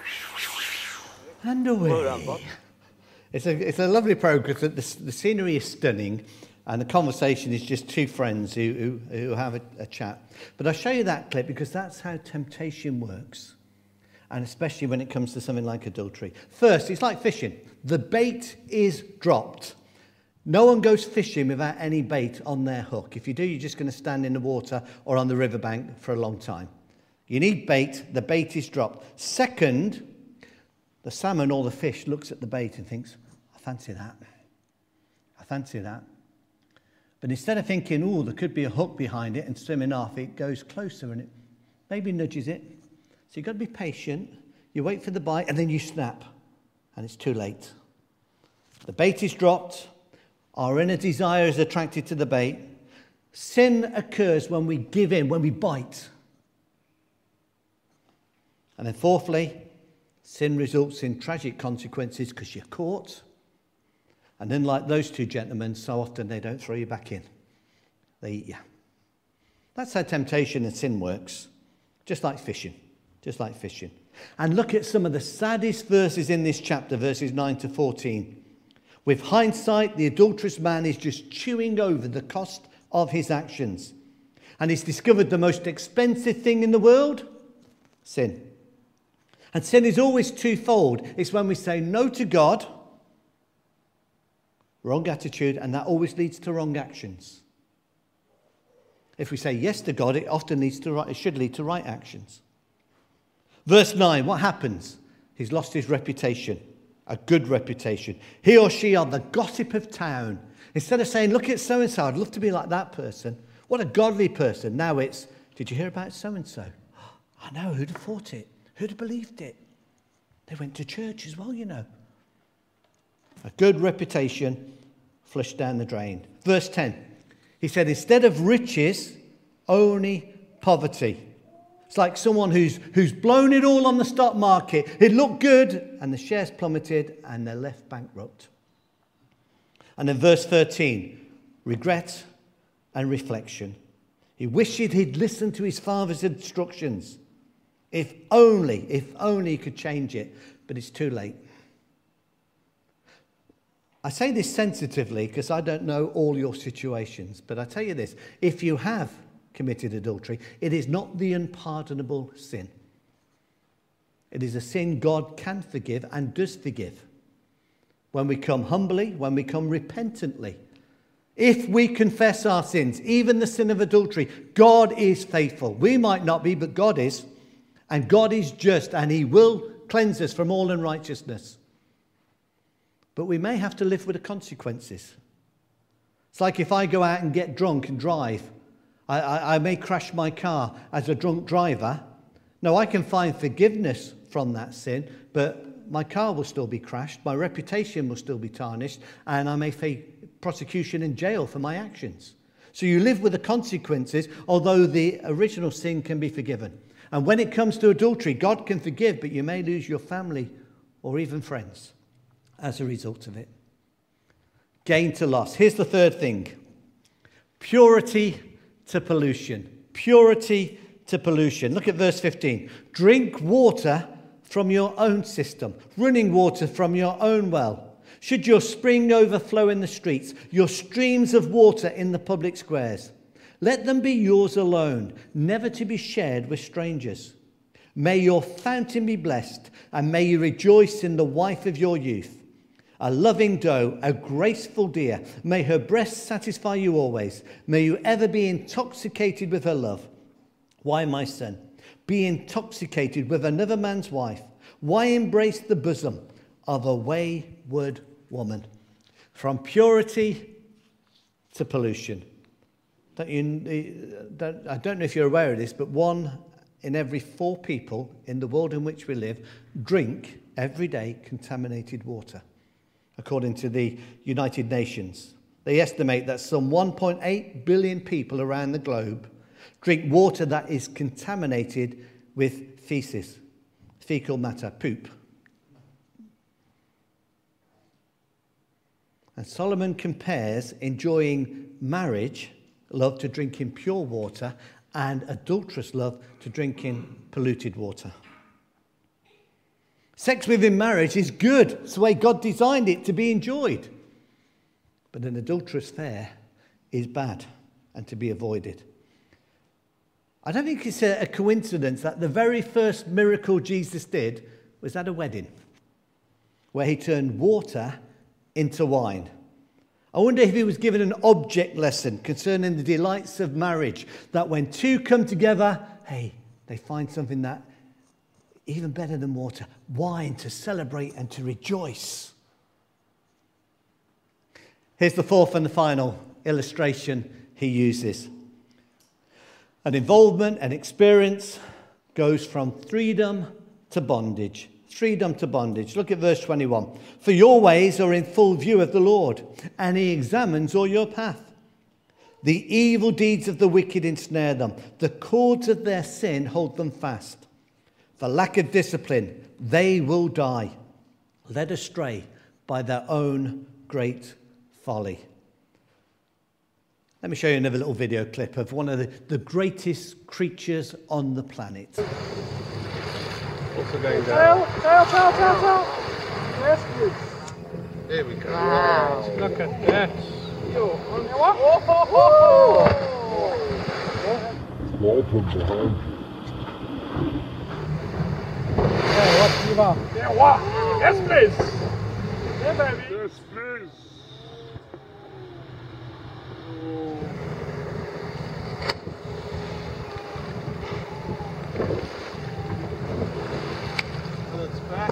And away. Well done, Bob. It's a lovely program because the scenery is stunning and the conversation is just two friends who have a chat. But I'll show you that clip because that's how temptation works. And especially when it comes to something like adultery. First, it's like fishing. The bait is dropped. No one goes fishing without any bait on their hook. If you do, you're just going to stand in the water or on the riverbank for a long time. You need bait. The bait is dropped. Second, the salmon or the fish looks at the bait and thinks, I fancy that. I fancy that. But instead of thinking, oh, there could be a hook behind it and swimming off, it goes closer and it maybe nudges it. So you've got to be patient. You wait for the bite and then you snap. And it's too late. The bait is dropped. Our inner desire is attracted to the bait. Sin occurs when we give in, when we bite. And then fourthly, sin results in tragic consequences because you're caught. And then like those two gentlemen, so often they don't throw you back in. They eat you. That's how temptation and sin works. Just like fishing. Just like fishing. And look at some of the saddest verses in this chapter, verses 9 to 14. With hindsight, the adulterous man is just chewing over the cost of his actions. And he's discovered the most expensive thing in the world, sin. And sin is always twofold. It's when we say no to God, wrong attitude, and that always leads to wrong actions. If we say yes to God, it often should lead to right actions. Verse 9, what happens? He's lost his reputation, a good reputation. He or she are the gossip of town. Instead of saying, look at so-and-so, I'd love to be like that person. What a godly person. Now it's, did you hear about so-and-so? I know, who'd have thought it? Who'd have believed it? They went to church as well, you know. A good reputation flushed down the drain. Verse 10, he said, instead of riches, only poverty. It's like someone who's blown it all on the stock market. It looked good, and the shares plummeted, and they're left bankrupt. And then verse 13, regret and reflection. He wished he'd listened to his father's instructions. If only he could change it, but it's too late. I say this sensitively because I don't know all your situations, but I tell you this, if you have committed adultery, it is not the unpardonable sin. It is a sin God can forgive and does forgive. When we come humbly, when we come repentantly, if we confess our sins, even the sin of adultery, God is faithful. We might not be, but God is. And God is just, and he will cleanse us from all unrighteousness. But we may have to live with the consequences. It's like if I go out and get drunk and drive, I may crash my car as a drunk driver. No, I can find forgiveness from that sin, but my car will still be crashed, my reputation will still be tarnished, and I may face prosecution in jail for my actions. So you live with the consequences, although the original sin can be forgiven. And when it comes to adultery, God can forgive, but you may lose your family or even friends as a result of it. Gain to loss. Here's the third thing. Purity to pollution. Purity to pollution. Look at verse 15. Drink water from your own system, running water from your own well. Should your spring overflow in the streets, your streams of water in the public squares, let them be yours alone, never to be shared with strangers. May your fountain be blessed, and may you rejoice in the wife of your youth. A loving doe, a graceful deer, may her breasts satisfy you always. May you ever be intoxicated with her love. Why, my son, be intoxicated with another man's wife? Why embrace the bosom of a wayward woman? From purity to pollution. I don't know if you're aware of this, but 1 in every 4 people in the world in which we live drink every day contaminated water, according to the United Nations. They estimate that some 1.8 billion people around the globe drink water that is contaminated with feces, fecal matter, poop. And Solomon compares enjoying marriage love to drinking pure water and adulterous love to drinking polluted water. Sex within marriage is good. It's the way God designed it to be enjoyed. But an adulterous affair is bad and to be avoided. I don't think it's a coincidence that the very first miracle Jesus did was at a wedding, where he turned water into wine. I wonder if he was given an object lesson concerning the delights of marriage, that when two come together, hey, they find something that even better than water, wine, to celebrate and to rejoice. Here's the fourth and the final illustration he uses. An involvement, an experience goes from freedom to bondage. Freedom to bondage. Look at verse 21. For your ways are in full view of the Lord, and he examines all your path. The evil deeds of the wicked ensnare them. The cords of their sin hold them fast. For lack of discipline, they will die, led astray by their own great folly. Let me show you another little video clip of one of the greatest creatures on the planet. Also going down. Tail. Yes, please. There we go. Wow. Look at that. Fall from behind you. Hey, what? Give up. Yeah, what? Yes, please. Yeah, baby. Yes, please. Back.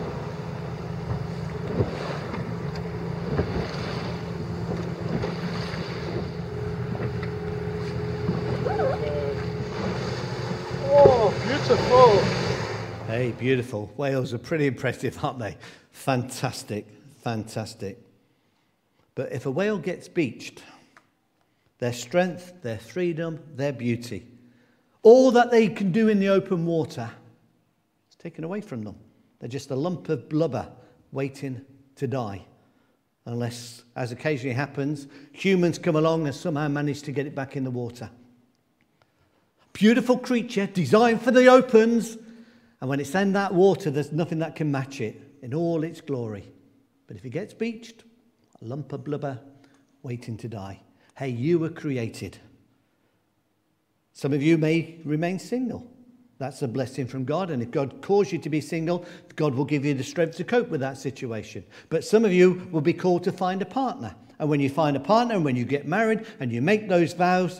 Oh, beautiful. Hey, beautiful. Whales are pretty impressive, aren't they? Fantastic, fantastic. But if a whale gets beached, their strength, their freedom, their beauty, all that they can do in the open water, is taken away from them. They're just a lump of blubber waiting to die. Unless, as occasionally happens, humans come along and somehow manage to get it back in the water. Beautiful creature, designed for the opens. And when it's in that water, there's nothing that can match it in all its glory. But if it gets beached, a lump of blubber waiting to die. Hey, you were created. Some of you may remain single. That's a blessing from God. And if God calls you to be single, God will give you the strength to cope with that situation. But some of you will be called to find a partner. And when you find a partner and when you get married and you make those vows,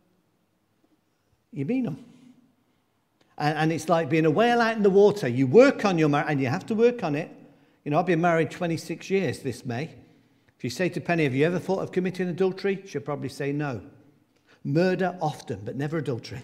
you mean them. And it's like being a whale out in the water. You work on your marriage, and you have to work on it. You know, I've been married 26 years this May. If you say to Penny, have you ever thought of committing adultery? She'll probably say no. Murder often, but never adultery.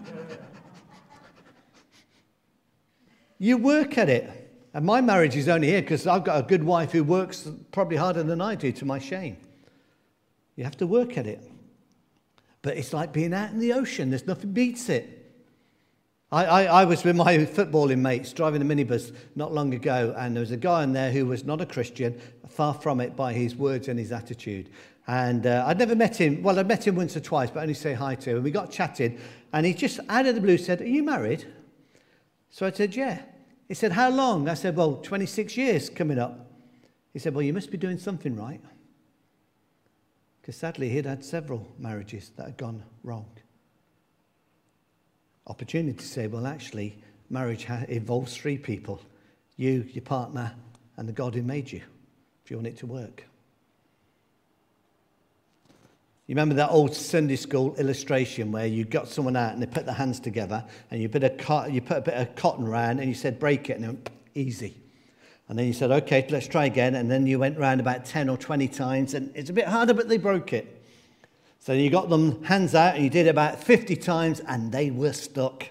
You work at it. And my marriage is only here because I've got a good wife who works probably harder than I do, to my shame. You have to work at it. But it's like being out in the ocean. There's nothing beats it. I was with my footballing mates driving a minibus not long ago, and there was a guy in there who was not a Christian, far from it by his words and his attitude. And I'd never met him. Well, I'd met him once or twice, but only say hi to him. And we got chatting, and he just out of the blue said, "Are you married?" So I said, "Yeah." He said, "How long?" I said, "Well, 26 years coming up." He said, "Well, you must be doing something right." Because sadly, he'd had several marriages that had gone wrong. Opportunity to say, well, actually, marriage involves three people. You, your partner, and the God who made you, if you want it to work. You remember that old Sunday school illustration where you got someone out and they put their hands together and you put a bit of cotton round and you said, break it, and it went, easy. And then you said, okay, let's try again. And then you went round about 10 or 20 times and it's a bit harder, but they broke it. So you got them hands out and you did it about 50 times and they were stuck.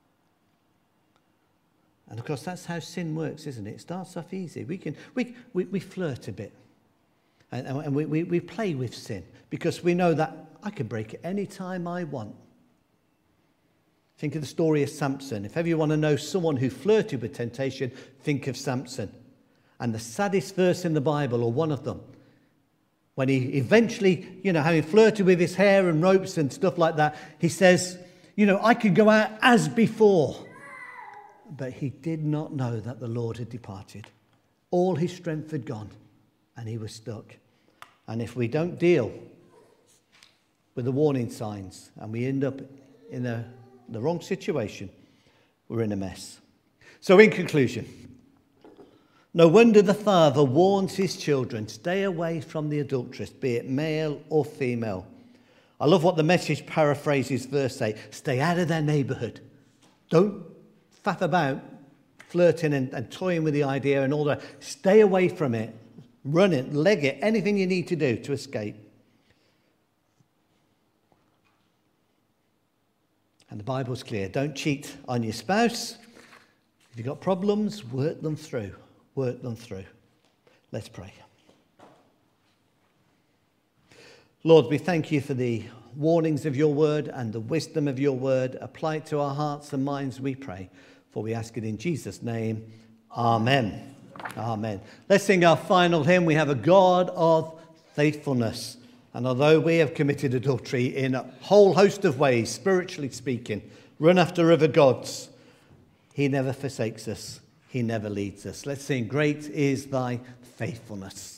And of course, that's how sin works, isn't it? It starts off easy. We flirt a bit. And we play with sin because we know that I can break it any time I want. Think of the story of Samson. If ever you want to know someone who flirted with temptation, think of Samson. And the saddest verse in the Bible, or one of them, when he eventually, having flirted with his hair and ropes and stuff like that, he says, I could go out as before. But he did not know that the Lord had departed. All his strength had gone and he was stuck. And if we don't deal with the warning signs and we end up in the wrong situation, we're in a mess. So in conclusion, no wonder the father warns his children, stay away from the adulteress, be it male or female. I love what the Message paraphrases verse 8. Stay out of their neighbourhood. Don't faff about flirting and toying with the idea and all that. Stay away from it. Run it, leg it, anything you need to do to escape. And the Bible's clear. Don't cheat on your spouse. If you've got problems, work them through. Work them through. Let's pray. Lord, we thank you for the warnings of your word and the wisdom of your word. Apply it to our hearts and minds, we pray. For we ask it in Jesus' name. Amen. Amen. Let's sing our final hymn. We have a God of faithfulness. And although we have committed adultery in a whole host of ways, spiritually speaking, run after other gods, he never forsakes us. He never leads us. Let's sing, Great is Thy Faithfulness.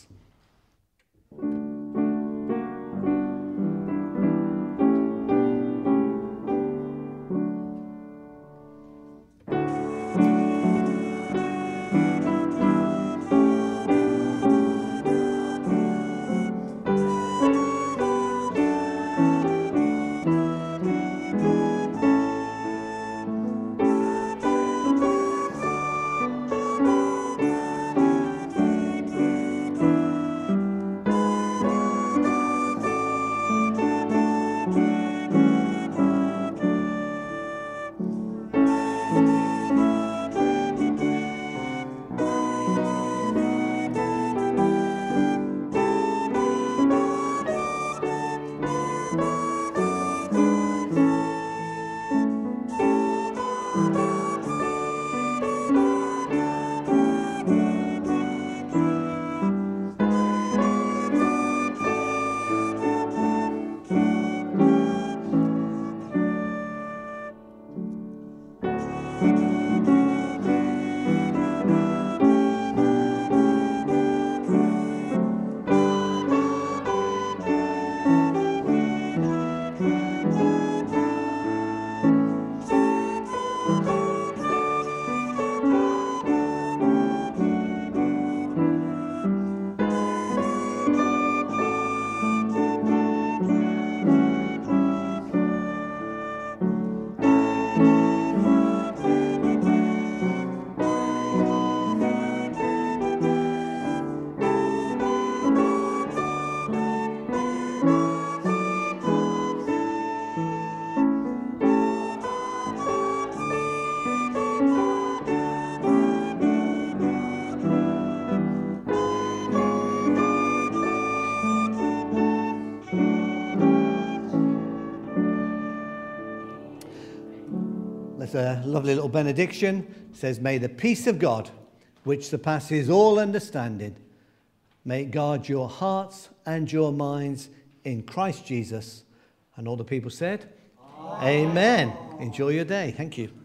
There's a lovely little benediction. It says, may the peace of God, which surpasses all understanding, may it guard your hearts and your minds in Christ Jesus. And all the people said, Amen. Enjoy your day. Thank you.